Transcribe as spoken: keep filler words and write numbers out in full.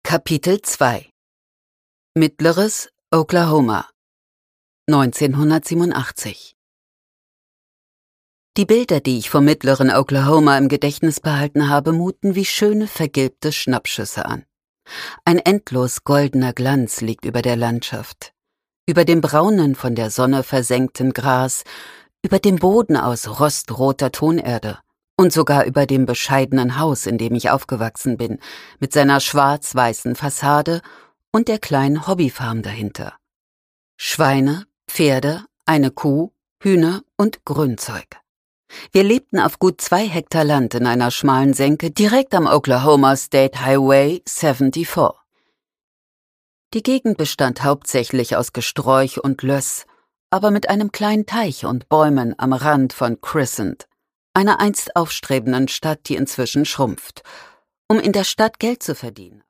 Kapitel zwei Mittleres Oklahoma neunzehnhundertsiebenundachtzig. Die Bilder, die ich vom mittleren Oklahoma im Gedächtnis behalten habe, muten wie schöne, vergilbte Schnappschüsse an. Ein endlos goldener Glanz liegt über der Landschaft, über dem braunen, von der Sonne versenkten Gras, über dem Boden aus rostroter Tonerde und sogar über dem bescheidenen Haus, in dem ich aufgewachsen bin, mit seiner schwarz-weißen Fassade und der kleinen Hobbyfarm dahinter. Schweine, Pferde, eine Kuh, Hühner und Grünzeug. Wir lebten auf gut zwei Hektar Land in einer schmalen Senke direkt am Oklahoma State Highway vierundsiebzig. Die Gegend bestand hauptsächlich aus Gesträuch und Löss, aber mit einem kleinen Teich und Bäumen am Rand von Crescent, einer einst aufstrebenden Stadt, die inzwischen schrumpft, um in der Stadt Geld zu verdienen.